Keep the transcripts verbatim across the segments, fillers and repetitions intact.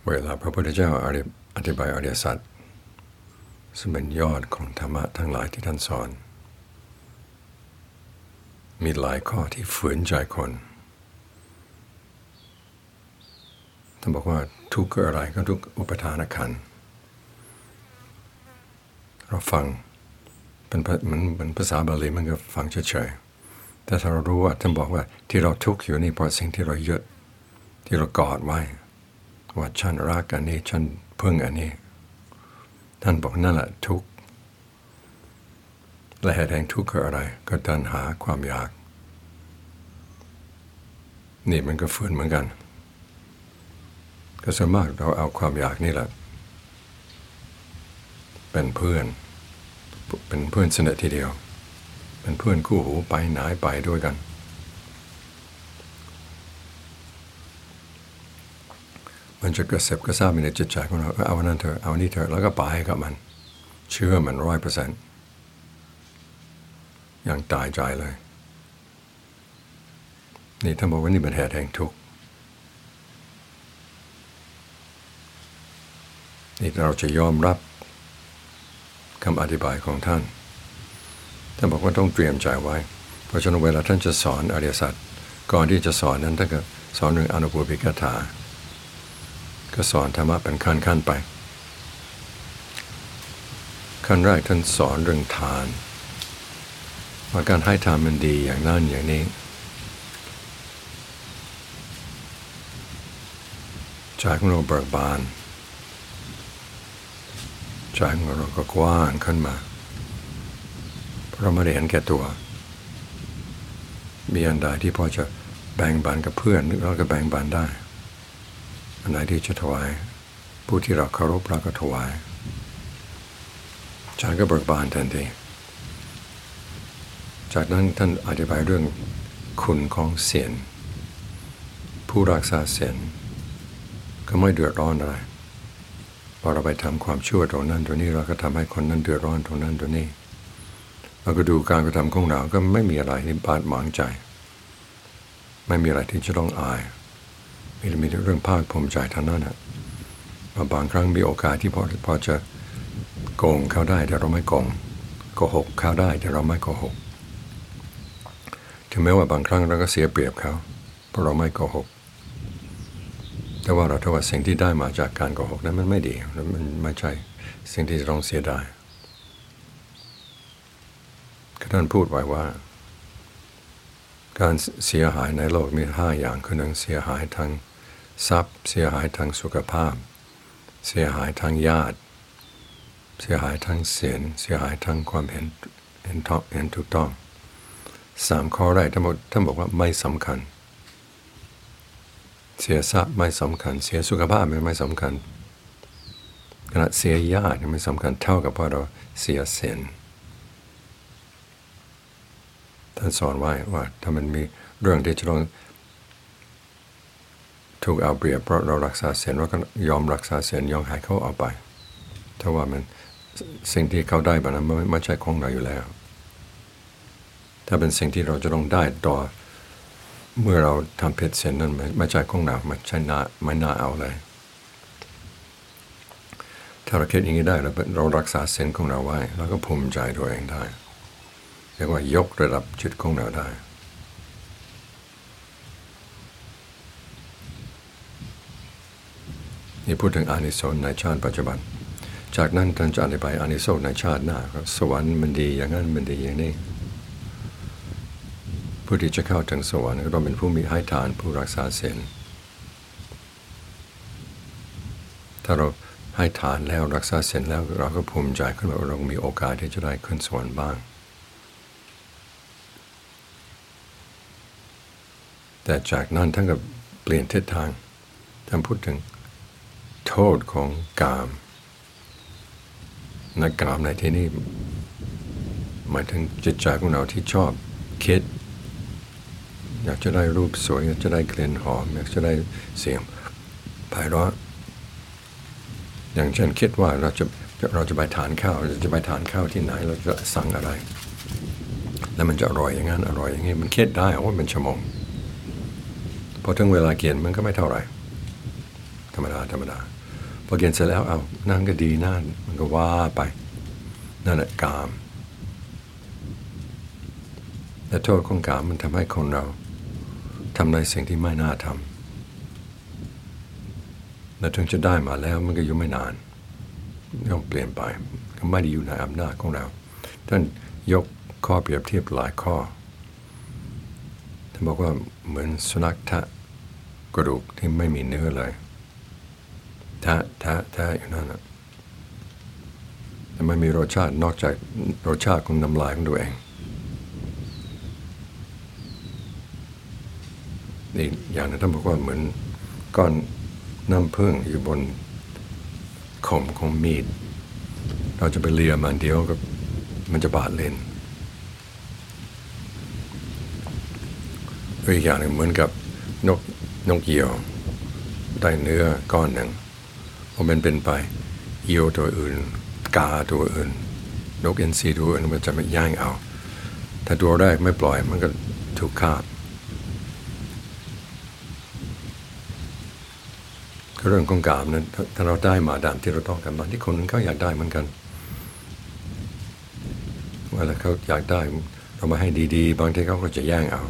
เวลาพระพุทธเจ้าอธิบายอริยสัจซึ่งเป็นยอดของธรรมะทั้งหลายที่ท่านสอนมีหลายข้อที่ฝืนใจคนท่านบอกว่าทุกข์อะไรก็ทุกอุปทานขันธ์เราฟังเป็นมันเป็นภาษาบาลีมันก็ฟังเฉยๆแต่ถ้าเรารู้ว่าท่านบอกว่าที่เราทุกข์อยู่นี่เพราะสิ่งที่เรายึดที่เรากอดไว้ว่าฉันรักอันนี้ฉันพึ่งอันนี้ท่านบอกนั่นแหละทุกข์และเหตุแห่งทุกข์คืออะไรก็ตัณหาความอยากนี่มันก็ฝืนเหมือนกันก็ส่วนมากเราเอาความอยากนี่แหละเป็นเพื่อนเป็นเพื่อนสนิททีเดียวเป็นเพื่อนคู่หูไปไหนไปด้วยกันมันจะกระเสบกระซ่าในจิตใจของเราเอานั่นเถอะเอานี่เถอะแล้วก็ไปกับมันเชื่อมันร้อยเปอร์เซ็นต์อย่างตายใจเลยนี่ท่านบอกว่านี่เป็นเหตุแห่งทุกข์นี่เราจะยอมรับคำอธิบายของท่านท่านบอกว่าต้องเตรียมใจไว้เพราะฉะนั้นเวลาท่านจะสอนอริยสัจก่อนที่จะสอนนั้นท่านก็สอนเรื่องอนุปุพพิกถาก็สอนธรรมะเป็นขั้นๆไปขั้นแรกท่านสอนเรื่องทานว่าการให้ทานมันดีอย่างนั้นอย่างนี้ใจของเราเบิกบานใจของเราก็กว้างขึ้นมาเพราะเราไม่ได้เห็นแก่ตัวมีอันใดที่พอจะแบ่งปันกับเพื่อนเราก็แบ่งปันได้อันไหนที่จะถวายผู้ที่เราเคารพเราก็ถวายใจก็เบิกบานทันทีจากนั้นท่านอธิบายเรื่องคุณของศีลผู้รักษาศีลก็ไม่เดือดร้อนอะไรพอเราไปทำความชั่วตรงนั้นตรงนี้เราก็ทำให้คนนั้นเดือดร้อนตรงนั้นตรงนี้เราก็ดูการกระทำของเราก็ไม่มีอะไรที่บาดหมางใจไม่มีอะไรที่จะต้องอายมีมีเรื่องภาคภูมิใจเท่านั้นนะบางครั้งมีโอกาสที่พอพอจะโกงเขาได้แต่เราไม่โกงโกหกเขาได้แต่เราไม่โกหกถึงแม้ว่าบางครั้งเราก็เสียเปรียบเขาเพราะเราไม่โกหกแต่ว่าเราถ้าว่าสิ่งที่ได้มาจากการโกหกนั้นมันไม่ดีมันไม่ใช่สิ่งที่จะต้องเสียดายท่านพูดไว้ว่าการเสียหายในโลกมีห้าอย่างคือหนึ่งเสียหายทางทรัพย์เสียหายทางสุขภาพเสียหายทางญาติเสียหายทางศีลเสียหายทางความเห็นเห็นเห็นถูกต้องสามข้อแรกท่านบอกท่านบอกว่าไม่สำคัญเสียทรัพย์ไม่สำคัญเสียสุขภาพไม่สำคัญขณะเสียญาติไม่สำคัญเท่ากับว่าเราเสียศีลท่านสอนไว้ว่าถ้ามันมีเรื่องที่จะต้องถูกเอาเปรียบเพราะเรารักษาศีลเราก็ยอมรักษาศีลยอมให้เขาเอาไปถ้าว่ามันสิ่งที่เขาได้แบบนั้นไม่ใช่ของเราอยู่แล้วถ้าเป็นสิ่งที่เราจะต้องได้ต่อเมื่อเราทำผิดศีลนั้นไม่ใช่ของเราไม่ใช่น่าไม่น่าเอาเลยถ้าเราคิดอย่างนี้ได้แล้วเรารักษาศีลของเราไว้เราก็ภูมิใจตัวเองได้เรียกว่ายกระดับจิตของเราได้นี่พูดถึงอานิสงส์ในชาติปัจจุบันจากนั้นท่านจะอธิบายอานิสงส์ในชาติหน้าสวรรค์มันดีอย่างนั้นมันดีอย่างนี้ผู้ที่จะเข้าถึงสวรรค์ก็ต้องเป็นผู้มีให้ทานผู้รักษาศีลถ้าเราให้ทานแล้วรักษาศีลแล้วเราก็ภูมิใจขึ้นว่าเรามีโอกาสที่จะได้ขึ้นสวรรค์บ้างแต่จากนั้นท่านก็เปลี่ยนทิศทางท่านพูดถึงโทษของกามในกามในที่นี้หมายถึงจิตใจของเราที่ชอบคิดอยากจะได้รูปสวยอยากจะได้กลิ่นหอมอยากจะได้เสียงไพเราะอย่างเช่นคิดว่าเราจะเราจะไปทานข้าวเราจะไปทานข้าวที่ไหนเราจะสั่งอะไรแล้วมันจะอร่อยอย่างนั้นอร่อยอย่างนี้มันคิดได้ว่าเป็นชั่วโมงพอถึงเวลาเกียนมันก็ไม่เท่าไหร่ทำรมดาธรรมดาพอกินเสร็จแล้วเอานั่นก็ดีนั่นมันก็ว่าไปนั่นแหละกามและโทษของกามมันทำให้คนเราทำในสิ่งที่ไม่น่าทำและถึงจะได้มาแล้วมันก็อยู่ไม่นานต้องเปลี่ยนไปก็ไม่ได้อยู่ในอำนาจของเราท่านยกข้อเปรียบเทียบหลายข้อท่านบอกว่าเหมือนสุนัขทะกระดูกที่ไม่มีเนื้อเลยทะทะทะอยู่นั่นนะแต่ไม่มีรสชาตินอกจากรสชาติของน้ำลายของตัวเองอีกอย่างนึงท่านบอกว่าเหมือนก้อนน้ำผึ้งอยู่บนคมของมีดเราจะไปเลียมันเดียวก็มันจะบาดเลนอีกอย่างหนึ่งเหมือนกับนกนกเหยี่ยวได้เนื้อก้อนหนึ่งพอมันเป็นไปเหยี่ยวตัวอื่นกาตัวอื่นนกอินทรีตัวอื่นมันจะไม่ย่างเอาถ้าตัวแรกไม่ปล่อยมันก็ถูกฆ่าเรื่องของกามนั้นถ้าเราได้มาตามที่เราต้องการบางที่คนเขาอยากได้เหมือนกันเวลาเขาอยากได้เรามาให้ดีๆบางทีเขาก็จะแย่งเอา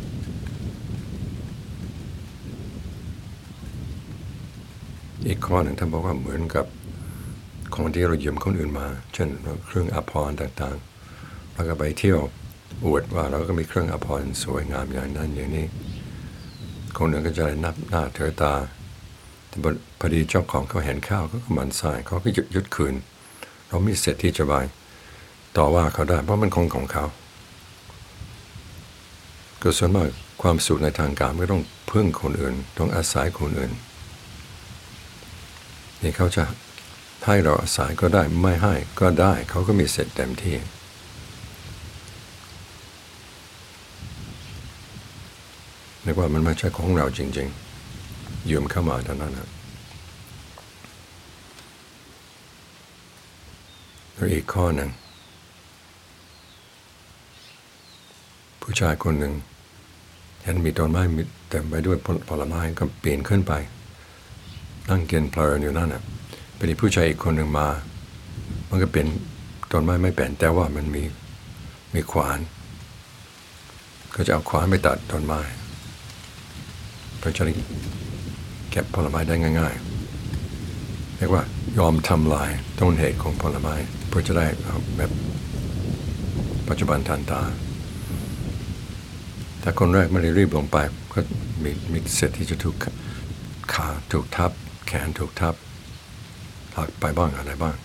อีกข้อหนึ่งท่านบอกว่าเหมือนกับของที่เรายืมคนอื่นมาเช่นเครื่องอาภรณ์ต่างๆเราก็ไปเที่ยวอวดว่าเราก็มีเครื่องอาภรณ์สวยงามอย่างนั้นอย่างนี้คนอื่นก็จะได้นับหน้าเถือตาแต่พอดีเจ้าของเขาเห็นข้าวเขาก็หมั่นไส้เขาก็หยุดยึดคืนเราไม่เสร็จที่จะไปต่อว่าเขาได้เพราะมันของของเขาก็ส่วนมากความสุขในทางการไม่ต้องพึ่งคนอื่นต้องอาศัยคนอื่นนี่เขาจะให้เราอาศัยก็ได้ไม่ให้ก็ได้เขาก็มีเสร็จเต็มที่เรียกว่ามันไม่ใช่ของเราจริงๆยืมเข้ามาเท่านั้นนะแล้วอีกข้อหนึ่งผู้ชายคนหนึ่งเห็นมีต้นไม้เต็มไปด้วยผลไม้ก็ปีนขึ้นไปนั่งกินเพลินอยู่นั่นน่ะเป็นผู้ชายอีกคนหนึ่งมามันก็เป็นต้นไม้ไม่เป็นแต่ว่ามันมีมีขวานก็จะเอาขวานไปตัดต้นไม้เพื่อจะได้เก็บผลไม้ได้ง่ายๆเรียกว่ายอมทำลายต้นเหตุของผลไม้เพื่อจะได้แบบปัจจุบันทันตาถ้าคนแรกไม่ได้รีบลงไปก็มีมีเสร็จที่จะถูกขาถูกทับแขนถูกทับหักไปบ้างอะไรบ้าง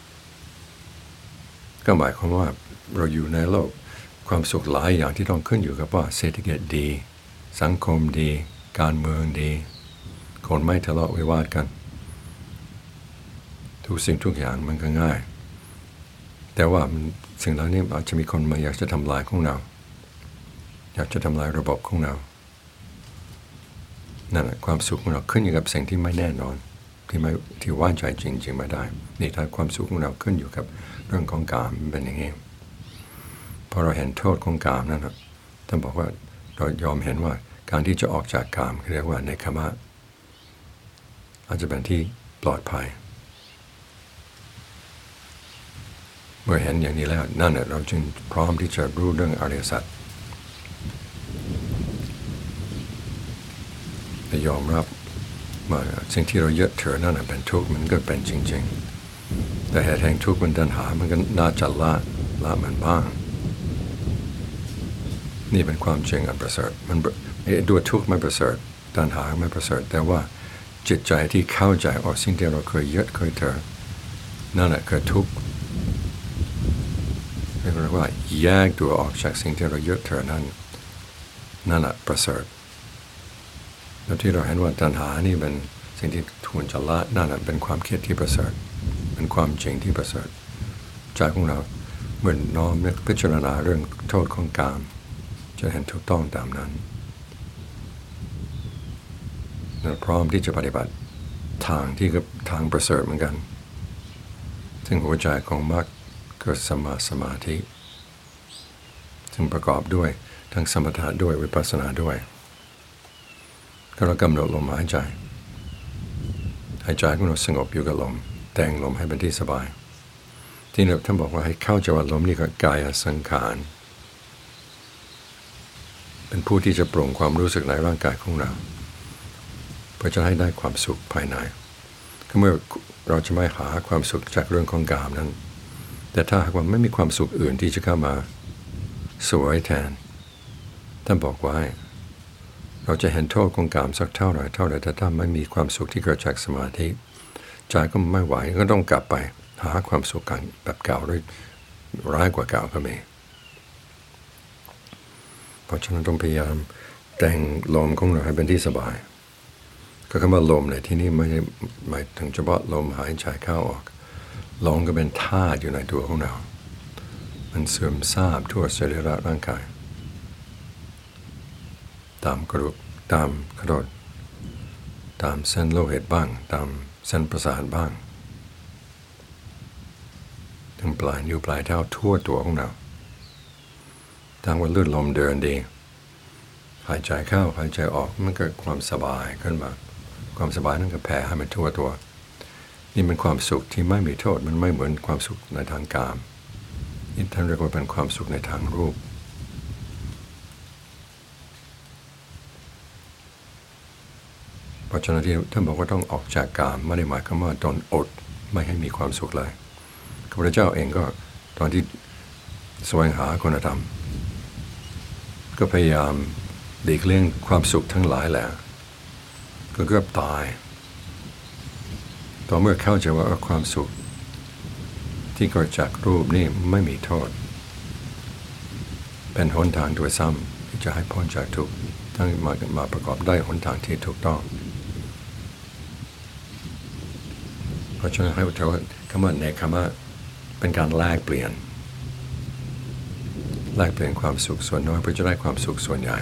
ก็หมายความว่าเราอยู่ในโลกความสุขหลายอย่างที่ต้องขึ้นอยู่กับว่าเศรษฐกิจดีสังคมดีการเมืองดีคนไม่ทะเลาะวิวาทกันทุกสิ่งทุกอย่างมันก็ง่ายแต่ว่าสิ่งเหล่านี้อาจจะมีคนมาอยากจะทำลายของเราอยากจะทำลายระบบของเรานั่นแหละความสุขของเราขึ้นอยู่กับสิ่งที่ไม่แน่นอนที่ไม่ที่ว่างใจจริงๆไม่ได้นี่ถ้าความสุขของเราขึ้นอยู่กับเรื่องของกามเป็นอย่างนี้พอเราเห็นโทษของกามนั่นนะท่านบอกว่าเรายอมเห็นว่าการที่จะออกจากกามเรียกว่าเนกขมะอาจจะเป็นที่ปลอดภัยเมื่อเห็นอย่างนี้แล้วนั่นแหละเราจึงพร้อมที่จะรู้เรื่องอริยสัจและยอมรับว่าสิ่งที่เรายึดถือนั่นเป็นทุกข์มันก็เป็นจริงๆแต่เหตุแห่งทุกข์มันตัณหามันก็น่าจะละละมันบ้างนี่เป็นความจริงอันประเสริฐมันด้วยทุกข์ไม่ประเสริฐตัณหาไม่ประเสริฐแต่ว่าจิตใจที่เข้าใจออกสิ่งที่เราเคยยึดเคยถือนั่นแหละคือทุกข์เรียกว่าแยกตัวออกจากสิ่งที่เรายึดถือนั่นนั่นแหละประเสริฐแล้วที่เราเห็นว่าตัณหานี่เป็นสิ่งที่ควรจะละนั่นแหละเป็นความคิดที่ประเสริฐเป็นความจริงที่ประเสริฐใจของเราเหมือนน้อมนึกพิจารณาเรื่องโทษของกามจะเห็นถูกต้องตามนั้นเราพร้อมที่จะปฏิบัติทางที่กับทางประเสริฐเหมือนกันซึ่งหัวใจของมรรคคือสัมมาสมาธิซึ่งประกอบด้วยทั้งสมถะด้วยวิปัสสนาด้วยก็เรากำหนดลมหายใจหายใจของเราสงบอยู่กับลมแต่งลมให้เป็นที่สบายที่ท่านบอกว่าให้เข้าใจว่าลมนี่ก็กายสังขารเป็นผู้ที่จะปรุงความรู้สึกในร่างกายของเราเพื่อจะให้ได้ความสุขภายในก็เมื่อเราจะไม่หาความสุขจากเรื่องของกามนั้นแต่ถ้าหากว่าไม่มีความสุขอื่นที่จะเข้ามาสวยแทนท่านบอกว่าเราจะเห็นโทษของกามสักเท่าไหร่เท่าไหร่แต่ถ้าไม่มีความสุขที่เกิดจากสมาธิใจก็ไม่ไหวก็ต้องกลับไปหาความสุขกันแบบเก่าหรือร้ายกว่าเก่าก็มีเพราะฉะนั้นต้องพยายามแต่งลมของเราให้เป็นที่สบายก็คำว่าลมในที่นี้ไม่หมายถึงเฉพาะลมหายใจเข้าออกลมก็เป็นธาตุอยู่ในตัวของเรามันเสื่อมทราบทั่วสรีระร่างกายตามกระดูกตามกระดูกตามเส้นโลหิตบ้างตามเส้นประสาทบ้างถึงปลายนิ้วปลายเท้าทั่วตัวของเราทางว่าเลือดลมเดินดีหายใจเข้าหายใจออกมันเกิดความสบายขึ้นมาความสบายนั้นก็แผ่ให้มันทั่วตัวนี่เป็นความสุขที่ไม่มีโทษมันไม่เหมือนความสุขในทางกามนี่ท่านเรียกว่าเป็นความสุขในทางรูปเพราะฉะนั้นที่ท่านบอกว่าต้องออกจากกามไม่ได้หมายความว่าตนอดไม่ให้มีความสุขเลยพระพุทธเจ้าเองก็ตอนที่แสวงหาคุณธรรมก็พยายามหลีกเลี่ยงความสุขทั้งหลายแหละก็เกือบตายต่อเมื่อเข้าใจว่าความสุขที่เกิดจากรูปนี่ไม่มีโทษเป็นหนทางโดยซ้ำที่จะให้พ้นจากทุกข์ทั้งมามาประกอบได้หนทางที่ถูกต้องเพราะฉะนั้นให้ถือว่าคำว่าเนคขมะเป็นการแลกเปลี่ยนแลกเปลี่ยนความสุขส่วนน้อยเพื่อจะได้ความสุขส่วนใหญ่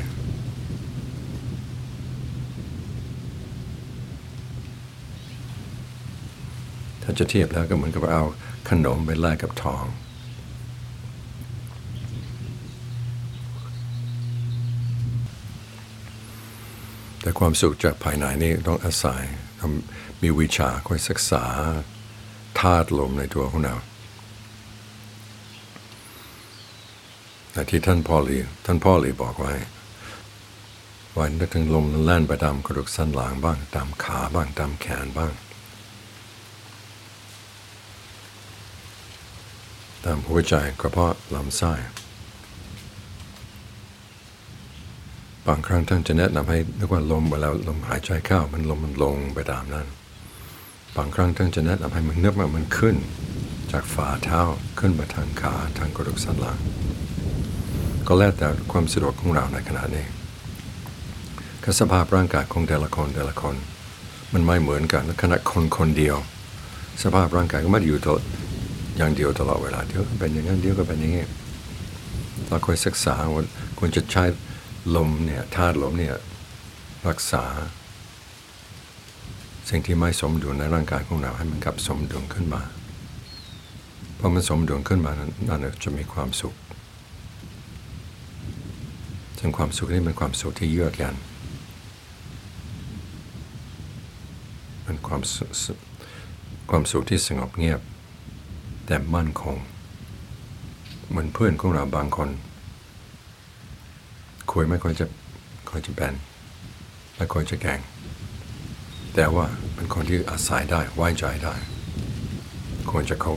ถ้าจะเทียบแล้วก็เหมือนกับเอาขนมไปแลกกับทองแต่ความสุขจากภายในนี่ต้องอาศัยต้องมีวิชาคอยศึกษาธาตุลมในตัวของเราแต่ที่ท่านพ่อหลีท่านพ่อหลีบอกไว้วันนึกถึงลมนั้นแล่นไปตามกระดูกสันหลังบ้างตามขาบ้างตามแขนบ้างตามหัวใจกระเพาะลำไส้บางครั้งท่านจะแนะนำให้นึกว่าลมเวลาลมหายใจเข้ามันลมมันลงไปตามนั้นบางครั้งท่านจะแนะนำให้มันนึกว่ามันขึ้นจากฝ่าเท้าขึ้นมาทางขาทางกระดูกสันหลังก็แล้วแต่ความสะดวกของเราในขณะนี้ก็สภาพร่างกายของแต่ละคนแต่ละคนมันไม่เหมือนกันขณะคนคนเดียวสภาพร่างกายก็ไม่ได้อยู่ตัวอย่างเดียวตลอดเวลาเดี๋ยวก็เป็นอย่างนั้นเดี๋ยวก็เป็นอย่างนี้เราคอยศึกษาว่าควรจะใช้ลมเนี่ยธาตุลมเนี่ยรักษาสิ่งที่ไม่สมดุลในร่างกายของเราให้มันกลับสมดุลขึ้นมาพอมันสมดุลขึ้นมานั่นจะมีความสุขซึ่งความสุขนี้เป็นความสุขที่เยือกเย็นเป็นความความสุขที่สงบเงียบแต่มั่นคงเหมือนเพื่อนของเราบางคนคุยไม่ค่อยจะค่อยจะแบนไม่ค่อยจะแก่งแต่ว่าเป็นคนที่อาศัยได้ไว้ใจได้ควรจะคบ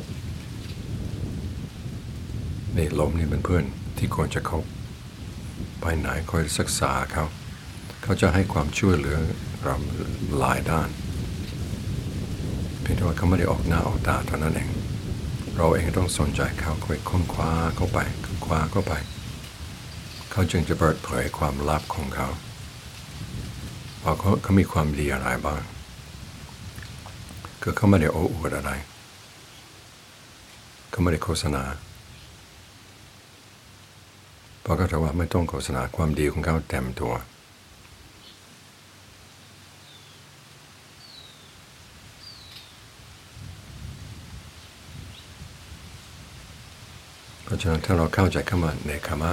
นี่ลมนี่เป็นเพื่อนที่ควรจะคบไปไหนคอยศึกษาเขาเขาจะให้ความช่วยเหลือเราหลายด้านเพียงแต่ว่าเขาไม่ได้ออกหน้าออกตาเท่านั้นเองเราเองต้องสนใจเขาคอยค้นคว้าเข้าไปค้นคว้าเข้าไปเขาจึงจะเปิดเผยความลับของเขาว่าเขาเขามีความดีอะไรบ้างคือเขาไม่ได้โอ้อวดอะไรเขาไม่ได้โฆษณาเพราะเขาถือว่าไม่ต้องโฆษณาความดีของเขาเต็มตัวเพราะฉะนั้นถ้าเราเข้าใจคำว่าเนคขมะ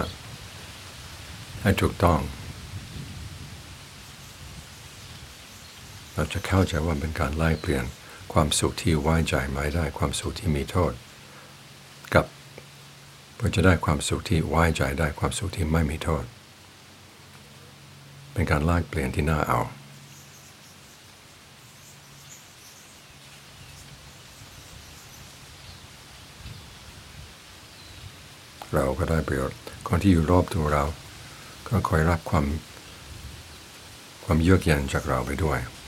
ให้ถูกต้อง เเราจะเข้าใจว่าเป็นการไล่เปลี่ยนความสุขที่ไว้ใจไม่ได้ความสุขที่มีโทษกับเพื่อจะได้ความสุขที่ไว้ใจได้ความสุขที่ไม่มีโทษเป็นการไล่เปลี่ยนที่น่าเอาเราก็ได้ประโยชน์คนที่อยู่รอบตัวเราก็คอยรับความความเยือกเย็นจากเราไปด้วย